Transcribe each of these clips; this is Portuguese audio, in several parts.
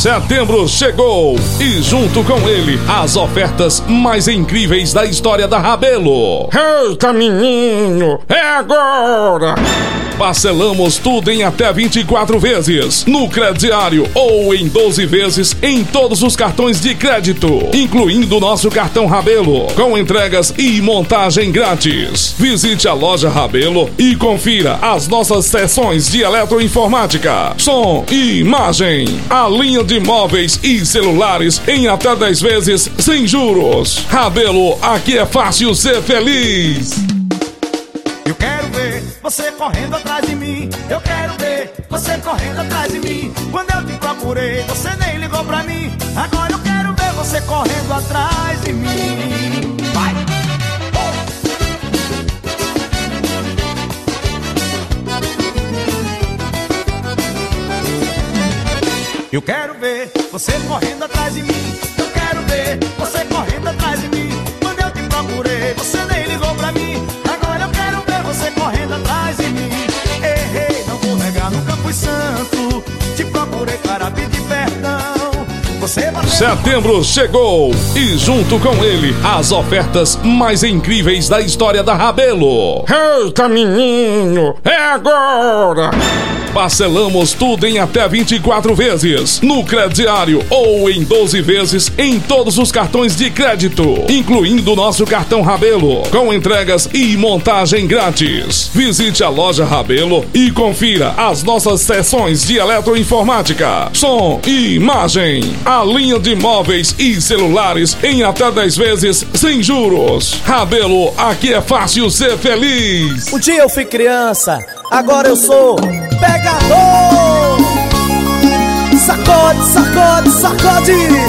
Setembro chegou e junto com ele as ofertas mais incríveis da história da Rabelo. Eita, menino, é agora! Parcelamos tudo em até 24 vezes no crediário ou em 12 vezes em todos os cartões de crédito, incluindo o nosso cartão Rabelo, com entregas e montagem grátis. Visite a loja Rabelo e confira as nossas seções de eletroinformática, som e imagem, a linha de móveis e celulares em até 10 vezes sem juros. Rabelo, aqui é fácil ser feliz. Eu quero ver você correndo atrás de mim. Eu quero ver você correndo atrás de mim. Quando eu te procurei, você nem ligou pra mim. Agora eu quero ver você correndo atrás de mim. Vai! Eu quero ver você correndo atrás de mim. Eu quero ver você correndo atrás de mim. Quando eu te procurei, você nem ligou pra mim. Agora eu quero ver você correndo atrás de mim. Errei, não vou negar, nunca fui santo. Te procurei para pedir perdão. Setembro chegou e junto com ele as ofertas mais incríveis da história da Rabelo. Eita, menino, é agora! Parcelamos tudo em até 24 vezes no crediário ou em 12 vezes em todos os cartões de crédito, incluindo o nosso cartão Rabelo, com entregas e montagem grátis. Visite a loja Rabelo e confira as nossas seções de eletroinformática, som e imagem, a linha de móveis e celulares em até 10 vezes sem juros. Rabelo, aqui é fácil ser feliz. Um dia eu fui criança, agora eu sou pegador. Sacode, sacode, sacode.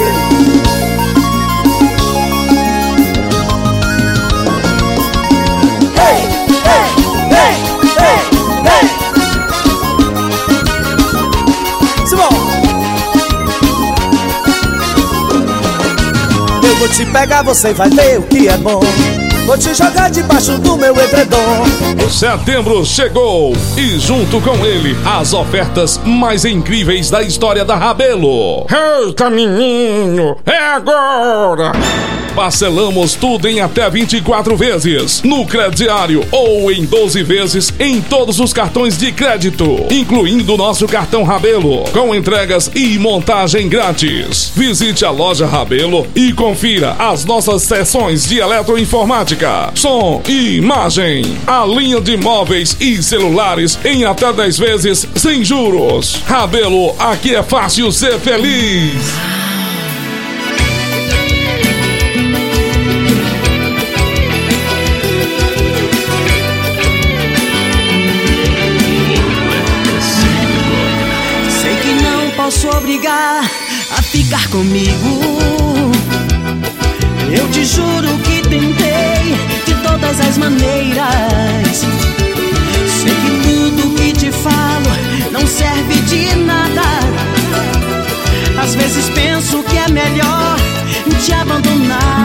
Hey, hey, hey, hey, hey. Simão, eu vou te pegar, você vai ver o que é bom. Vou te jogar debaixo do meu edredom. Setembro chegou e junto com ele as ofertas mais incríveis da história da Rabelo. Eita, menino, é agora! Parcelamos tudo em até 24 vezes no crediário ou em 12 vezes em todos os cartões de crédito, incluindo o nosso cartão Rabelo, com entregas e montagem grátis. Visite a loja Rabelo e confira as nossas seções de eletroinformática, som e imagem, a linha de móveis e celulares em até 10 vezes sem juros. Rabelo, aqui é fácil ser feliz. Posso obrigar a ficar comigo. Eu te juro que tentei de todas as maneiras. Sei que tudo que te falo não serve de nada. Às vezes penso que é melhor te abandonar.